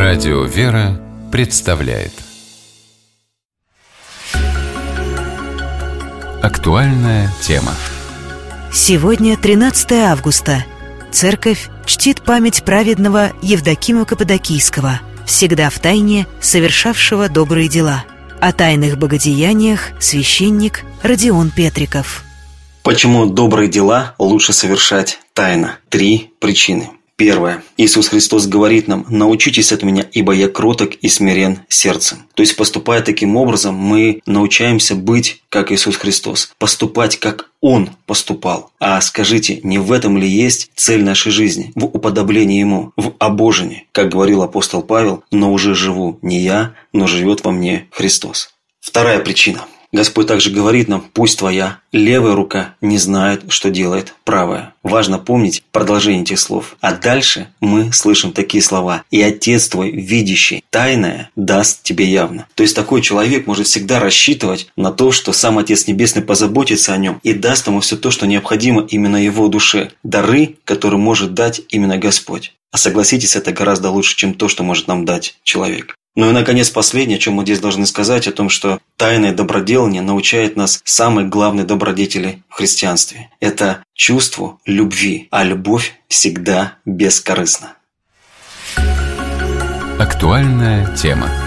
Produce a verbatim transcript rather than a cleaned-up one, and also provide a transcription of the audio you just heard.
Радио «Вера» представляет актуальная тема. Сегодня тринадцатое августа. Церковь чтит память праведного Евдокима Каппадокийского, всегда в тайне совершавшего добрые дела. О тайных богодеяниях священник Родион Петриков. Почему добрые дела лучше совершать тайно? Три причины. Первое. Иисус Христос говорит нам: «Научитесь от Меня, ибо Я кроток и смирен сердцем». То есть, поступая таким образом, мы научаемся быть, как Иисус Христос, поступать, как Он поступал. А скажите, не в этом ли есть цель нашей жизни? В уподоблении Ему, в обожении, как говорил апостол Павел: «Но уже живу не я, но живет во мне Христос». Вторая причина. Господь также говорит нам: «Пусть твоя левая рука не знает, что делает правая». Важно помнить продолжение этих слов. А дальше мы слышим такие слова: «И Отец твой, видящий тайное, даст тебе явно». То есть такой человек может всегда рассчитывать на то, что сам Отец Небесный позаботится о нем и даст ему все то, что необходимо именно его душе. Дары, которые может дать именно Господь. А согласитесь, это гораздо лучше, чем то, что может нам дать человек. Ну и, наконец, последнее, о чем мы здесь должны сказать, о том, что тайное доброделание научает нас самой главной добродетели в христианстве. Это чувству любви, а любовь всегда бескорыстна. Актуальная тема.